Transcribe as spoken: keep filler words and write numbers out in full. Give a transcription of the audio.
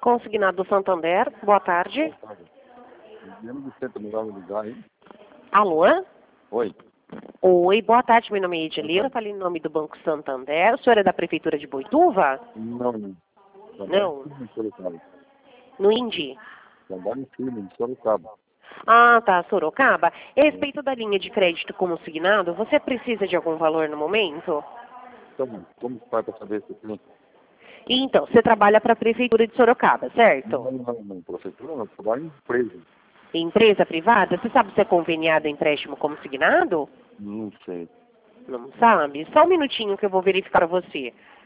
Consignado Santander, boa tarde. Viemos do centro no lugar aí. Alô? Oi. Oi, boa tarde, meu nome é Edilira, está ali em nome do Banco Santander. O senhor é da Prefeitura de Boituva? Não, não. Não. Em Sorocaba. No Indi? Trabalho em firme, em Sorocaba. Ah, tá, Sorocaba. A respeito da linha de crédito consignado, você precisa de algum valor no momento? Então, como faz para saber se tem? Então, você trabalha para a Prefeitura de Sorocaba, certo? Não, não, não. Prefeitura não. Trabalho em empresa. Empresa privada? Você sabe se é conveniado empréstimo consignado? Não sei. Não sabe? Só um minutinho que eu vou verificar para você.